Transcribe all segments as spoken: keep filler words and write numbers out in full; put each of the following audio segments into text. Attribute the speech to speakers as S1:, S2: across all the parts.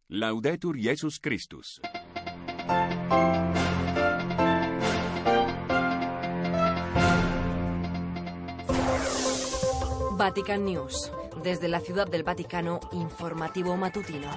S1: Laudetur Jesus Christus.
S2: Vatican News. Desde la Ciudad del Vaticano, informativo matutino.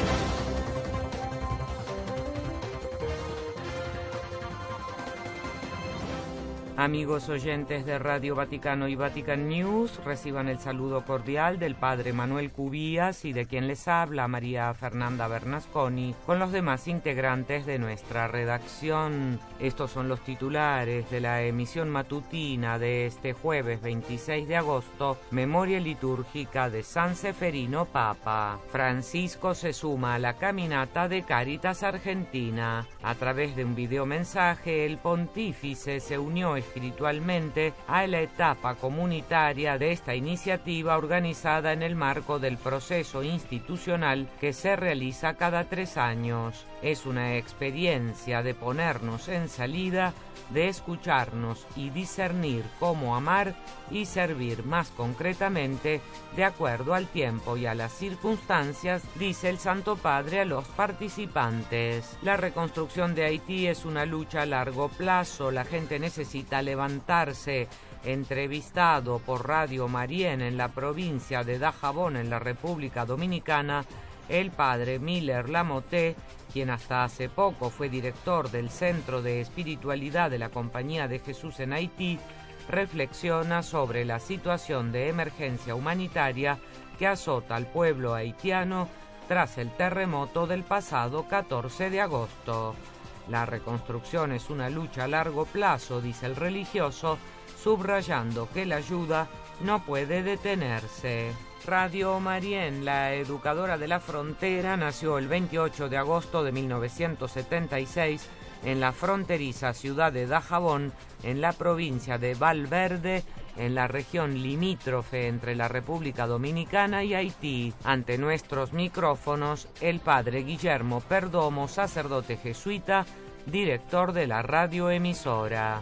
S3: Amigos oyentes de Radio Vaticano y Vatican News, reciban el saludo cordial del Padre Manuel Cubías y de quien les habla María Fernanda Bernasconi, con los demás integrantes de nuestra redacción. Estos son los titulares de la emisión matutina de este jueves veintiséis de agosto, memoria litúrgica de San Seferino Papa. Francisco se suma a la caminata de Cáritas Argentina. A través de un videomensaje, el pontífice se unió espiritualmente a la etapa comunitaria de esta iniciativa organizada en el marco del proceso institucional que se realiza cada tres años. Es una experiencia de ponernos en salida, de escucharnos y discernir cómo amar y servir más concretamente de acuerdo al tiempo y a las circunstancias, dice el Santo Padre a los participantes. La reconstrucción de Haití es una lucha a largo plazo. La gente necesita levantarse. Entrevistado por Radio Marién en la provincia de Dajabón, en la República Dominicana, el padre Miller Lamoté, quien hasta hace poco fue director del Centro de Espiritualidad de la Compañía de Jesús en Haití, reflexiona sobre la situación de emergencia humanitaria que azota al pueblo haitiano tras el terremoto del pasado catorce de agosto. La reconstrucción es una lucha a largo plazo, dice el religioso, subrayando que la ayuda no puede detenerse. Radio Marién, la educadora de la frontera, nació el veintiocho de agosto de mil novecientos setenta y seis en la fronteriza ciudad de Dajabón, en la provincia de Valverde, en la región limítrofe entre la República Dominicana y Haití. Ante nuestros micrófonos, el padre Guillermo Perdomo, sacerdote jesuita, director de la radioemisora.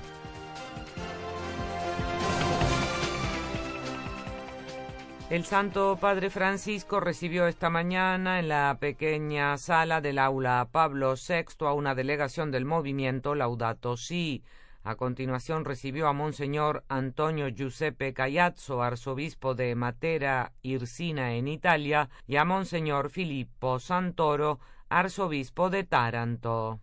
S3: El Santo Padre Francisco recibió esta mañana en la pequeña sala del aula Pablo sexto a una delegación del movimiento Laudato Si. A continuación recibió a Monseñor Antonio Giuseppe Caiazzo, arzobispo de Matera Irsina en Italia, y a Monseñor Filippo Santoro, arzobispo de Taranto.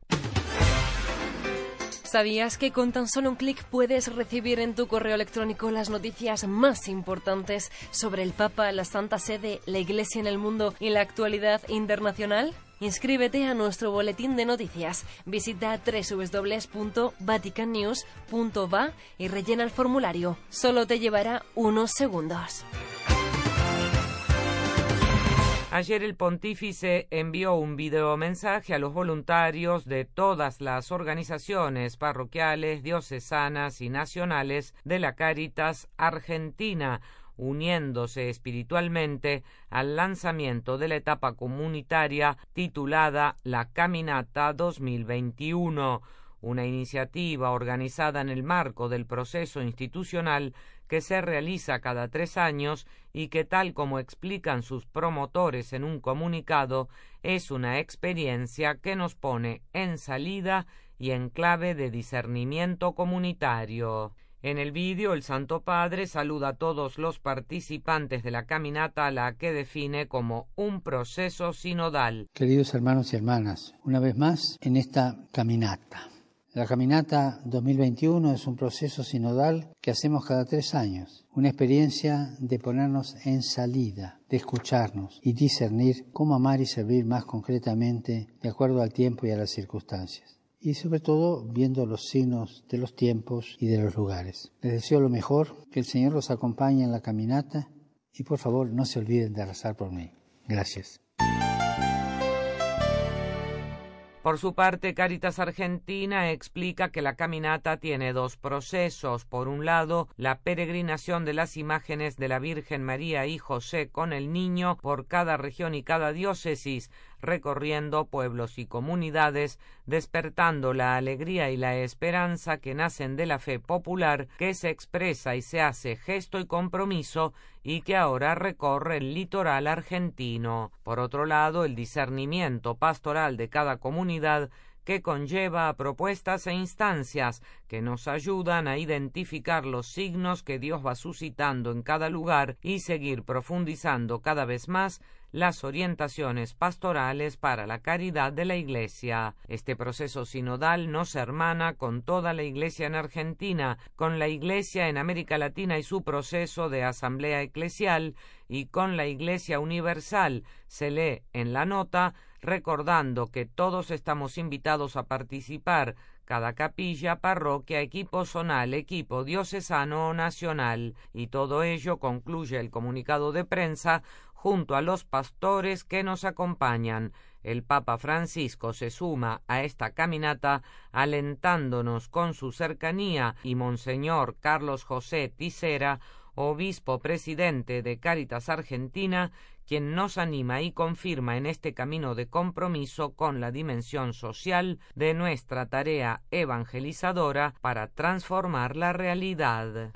S2: ¿Sabías que con tan solo un clic puedes recibir en tu correo electrónico las noticias más importantes sobre el Papa, la Santa Sede, la Iglesia en el mundo y la actualidad internacional? Inscríbete a nuestro boletín de noticias. Visita doble u doble u doble u punto vatican news punto va y rellena el formulario. Solo te llevará unos segundos.
S3: Ayer el pontífice envió un videomensaje a los voluntarios de todas las organizaciones parroquiales, diocesanas y nacionales de la Cáritas Argentina, uniéndose espiritualmente al lanzamiento de la etapa comunitaria titulada La Caminata dos mil veintiuno, una iniciativa organizada en el marco del proceso institucional que se realiza cada tres años y que, tal como explican sus promotores en un comunicado, es una experiencia que nos pone en salida y en clave de discernimiento comunitario. En el vídeo, el Santo Padre saluda a todos los participantes de la caminata, a la que define como un proceso sinodal.
S4: Queridos hermanos y hermanas, una vez más en esta caminata. La Caminata dos mil veintiuno es un proceso sinodal que hacemos cada tres años, una experiencia de ponernos en salida, de escucharnos y discernir cómo amar y servir más concretamente de acuerdo al tiempo y a las circunstancias. Y sobre todo viendo los signos de los tiempos y de los lugares. Les deseo lo mejor, que el Señor los acompañe en la caminata y por favor no se olviden de rezar por mí. Gracias.
S3: Por su parte, Cáritas Argentina explica que la caminata tiene dos procesos. Por un lado, la peregrinación de las imágenes de la Virgen María y José con el Niño por cada región y cada diócesis, recorriendo pueblos y comunidades, despertando la alegría y la esperanza que nacen de la fe popular, que se expresa y se hace gesto y compromiso, y que ahora recorre el litoral argentino. Por otro lado, el discernimiento pastoral de cada comunidad, que conlleva a propuestas e instancias que nos ayudan a identificar los signos que Dios va suscitando en cada lugar y seguir profundizando cada vez más las orientaciones pastorales para la caridad de la Iglesia. Este proceso sinodal nos hermana con toda la Iglesia en Argentina, con la Iglesia en América Latina y su proceso de asamblea eclesial, y con la Iglesia universal, se lee en la nota, recordando que todos estamos invitados a participar, cada capilla, parroquia, equipo zonal, equipo diocesano o nacional, y todo ello, concluye el comunicado de prensa, junto a los pastores que nos acompañan. El Papa Francisco se suma a esta caminata alentándonos con su cercanía, y Monseñor Carlos José Tisera, obispo presidente de Cáritas Argentina, quien nos anima y confirma en este camino de compromiso con la dimensión social de nuestra tarea evangelizadora para transformar la realidad.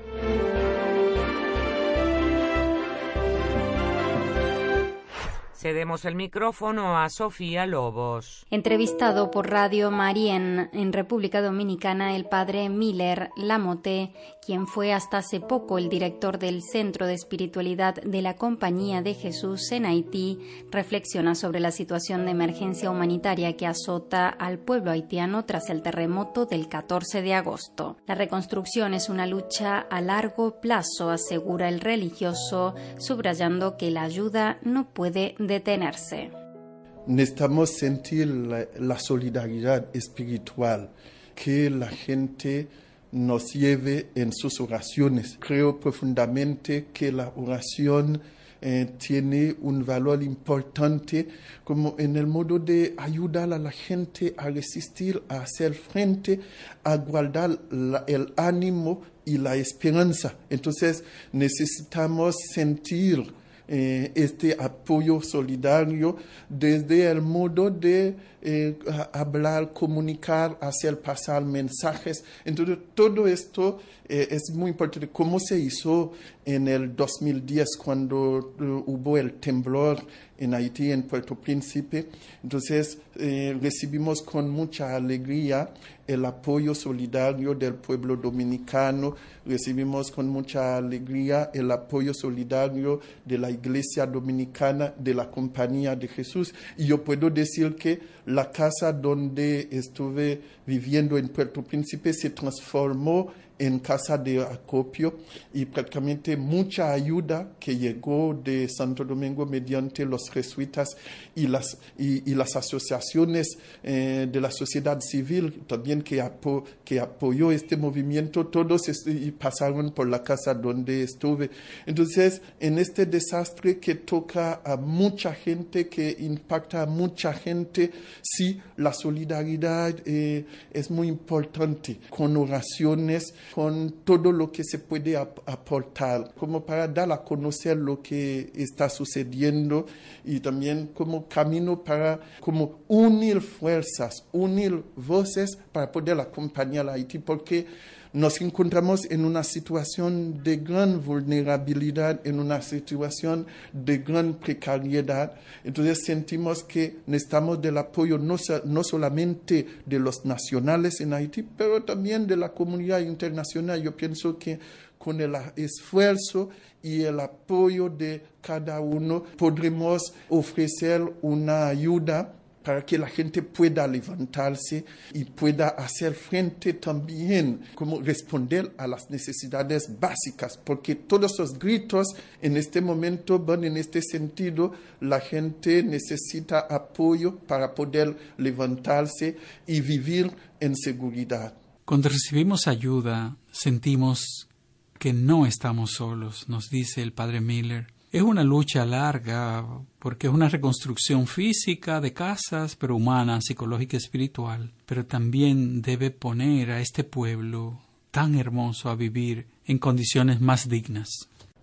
S3: Cedemos el micrófono a Sofía Lobos.
S5: Entrevistado por Radio Marien en República Dominicana, el padre Miller Lamote, quien fue hasta hace poco el director del Centro de Espiritualidad de la Compañía de Jesús en Haití, reflexiona sobre la situación de emergencia humanitaria que azota al pueblo haitiano tras el terremoto del catorce de agosto. La reconstrucción es una lucha a largo plazo, asegura el religioso, subrayando que la ayuda no puede detenerse.
S6: Necesitamos sentir la, la solidaridad espiritual, que la gente nos lleve en sus oraciones. Creo profundamente que la oración eh, tiene un valor importante como en el modo de ayudar a la gente a resistir, a hacer frente, a guardar la, el ánimo y la esperanza. Entonces necesitamos sentir Eh, este apoyo solidario desde el modo de eh, hablar, comunicar, hacer pasar mensajes. Entonces, todo esto eh, es muy importante. ¿Cómo se hizo en el dos mil diez cuando uh, hubo el temblor en Haití, en Puerto Príncipe? Entonces, eh, recibimos con mucha alegría el apoyo solidario del pueblo dominicano, recibimos con mucha alegría el apoyo solidario de la Iglesia Dominicana, de la Compañía de Jesús. Y yo puedo decir que la casa donde estuve viviendo en Puerto Príncipe se transformó en casa de acopio, y prácticamente mucha ayuda que llegó de Santo Domingo mediante los jesuitas y las, y, y las asociaciones eh, de la sociedad civil también que, apo, que apoyó este movimiento, todos est- y pasaron por la casa donde estuve. Entonces, en este desastre que toca a mucha gente, que impacta a mucha gente, sí, la solidaridad eh, es muy importante, con oraciones, con todo lo que se puede ap- aportar, como para dar a conocer lo que está sucediendo, y también como camino para como unir fuerzas, unir voces para poder acompañar a Haití, porque nos encontramos en una situación de gran vulnerabilidad, en una situación de gran precariedad. Entonces sentimos que necesitamos del apoyo no, no solamente de los nacionales en Haití, pero también de la comunidad internacional. Yo pienso que con el esfuerzo y el apoyo de cada uno podremos ofrecer una ayuda para que la gente pueda levantarse y pueda hacer frente también, como responder a las necesidades básicas, porque todos esos gritos en este momento van en este sentido. La gente necesita apoyo para poder levantarse y vivir en seguridad.
S7: Cuando recibimos ayuda, sentimos que no estamos solos, nos dice el padre Miller. Es una lucha larga porque es una reconstrucción física de casas, pero humana, psicológica y espiritual. Pero también debe poner a este pueblo tan hermoso a vivir en condiciones más dignas.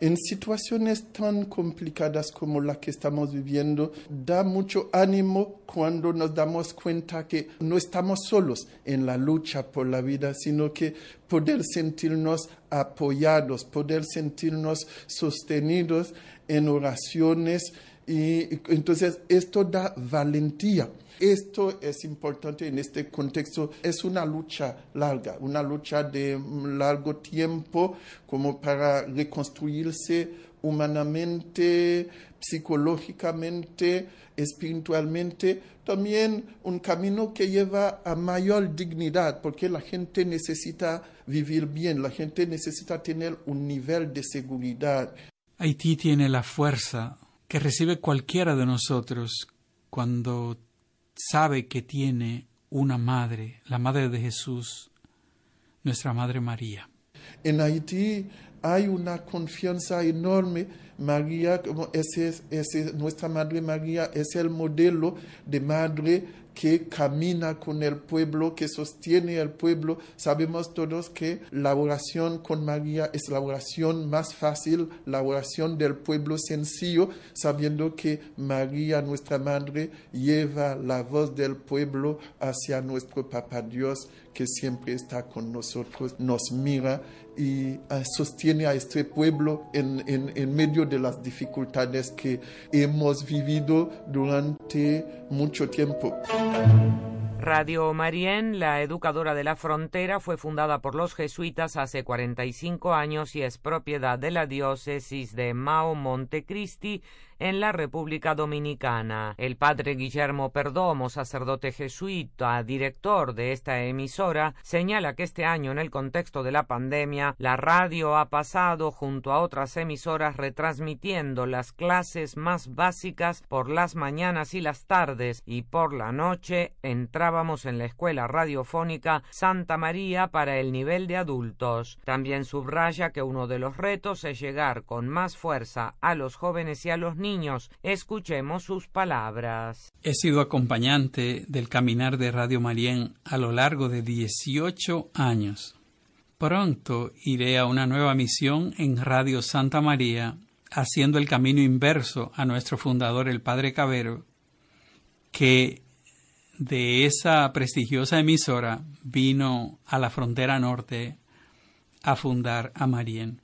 S6: En situaciones tan complicadas como la que estamos viviendo, da mucho ánimo cuando nos damos cuenta que no estamos solos en la lucha por la vida, sino que poder sentirnos apoyados, poder sentirnos sostenidos en oraciones. Y entonces esto da valentía. Esto es importante en este contexto. Es una lucha larga, una lucha de largo tiempo, como para reconstruirse humanamente, psicológicamente, espiritualmente. También un camino que lleva a mayor dignidad, porque la gente necesita vivir bien, la gente necesita tener un nivel de seguridad.
S7: Haití tiene la fuerza que recibe cualquiera de nosotros cuando sabe que tiene una madre, la madre de Jesús, nuestra Madre María.
S6: En Haití hay una confianza enorme. María, como ese, ese, nuestra Madre María es el modelo de madre que camina con el pueblo, que sostiene al pueblo. Sabemos todos que la oración con María es la oración más fácil, la oración del pueblo sencillo, sabiendo que María, nuestra Madre, lleva la voz del pueblo hacia nuestro Papá Dios, que siempre está con nosotros, nos mira y uh, sostiene a este pueblo en, en, en medio de las dificultades que hemos vivido durante mucho tiempo.
S3: Radio Marién, la educadora de la frontera, fue fundada por los jesuitas hace cuarenta y cinco años y es propiedad de la diócesis de Mao Montecristi en la República Dominicana. El padre Guillermo Perdomo, sacerdote jesuita, director de esta emisora, señala que este año, en el contexto de la pandemia, la radio ha pasado junto a otras emisoras retransmitiendo las clases más básicas por las mañanas y las tardes, y por la noche entrábamos en la escuela radiofónica Santa María para el nivel de adultos. También subraya que uno de los retos es llegar con más fuerza a los jóvenes y a los niños. Escuchemos sus palabras.
S7: He sido acompañante del caminar de Radio Marién a lo largo de dieciocho años. Pronto iré a una nueva misión en Radio Santa María, haciendo el camino inverso a nuestro fundador, el Padre Cabero, que de esa prestigiosa emisora vino a la frontera norte a fundar a Marién.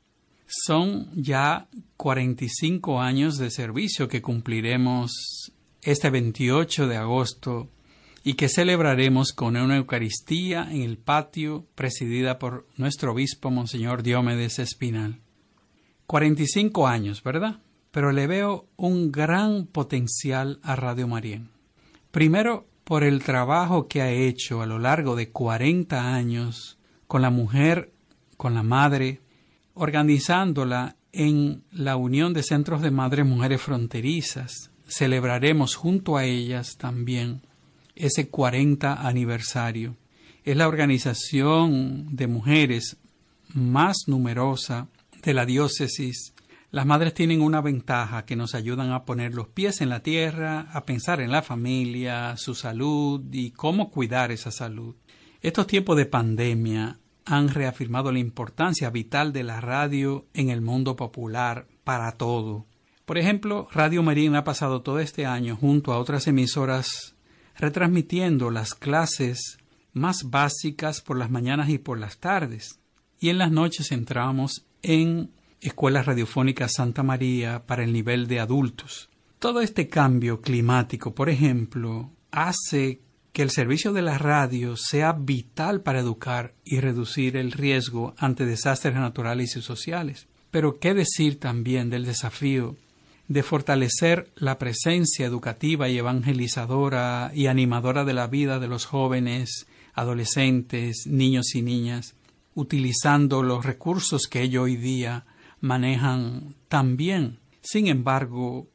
S7: Son ya cuarenta y cinco años de servicio que cumpliremos este veintiocho de agosto y que celebraremos con una Eucaristía en el patio presidida por nuestro obispo, Monseñor Diomedes Espinal. cuarenta y cinco años, ¿verdad? Pero le veo un gran potencial a Radio Marién. Primero, por el trabajo que ha hecho a lo largo de cuarenta años con la mujer, con la madre, organizándola en la Unión de Centros de Madres Mujeres Fronterizas. Celebraremos junto a ellas también ese cuarenta aniversario. Es la organización de mujeres más numerosa de la diócesis. Las madres tienen una ventaja que nos ayudan a poner los pies en la tierra, a pensar en la familia, su salud y cómo cuidar esa salud. Estos tiempos de pandemia han reafirmado la importancia vital de la radio en el mundo popular para todo. Por ejemplo, Radio Marién ha pasado todo este año junto a otras emisoras retransmitiendo las clases más básicas por las mañanas y por las tardes. Y en las noches entramos en Escuela Radiofónica Santa María para el nivel de adultos. Todo este cambio climático, por ejemplo, hace que el servicio de la radio sea vital para educar y reducir el riesgo ante desastres naturales y sociales. Pero qué decir también del desafío de fortalecer la presencia educativa y evangelizadora y animadora de la vida de los jóvenes, adolescentes, niños y niñas, utilizando los recursos que ellos hoy día manejan tan bien. Sin embargo,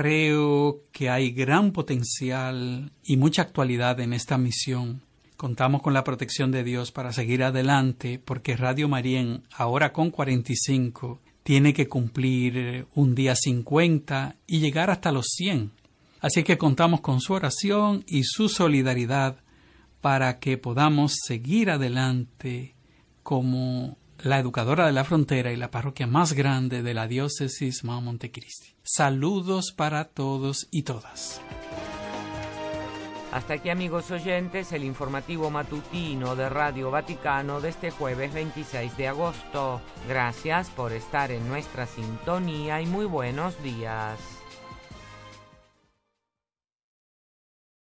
S7: creo que hay gran potencial y mucha actualidad en esta misión. Contamos con la protección de Dios para seguir adelante, porque Radio Marién, ahora con cuarenta y cinco, tiene que cumplir un día cincuenta y llegar hasta los cien. Así que contamos con su oración y su solidaridad para que podamos seguir adelante como la educadora de la frontera y la parroquia más grande de la diócesis Mao Montecristi. Saludos para todos y todas.
S3: Hasta aquí, amigos oyentes, el informativo matutino de Radio Vaticano de este jueves veintiséis de agosto. Gracias por estar en nuestra sintonía y muy buenos días.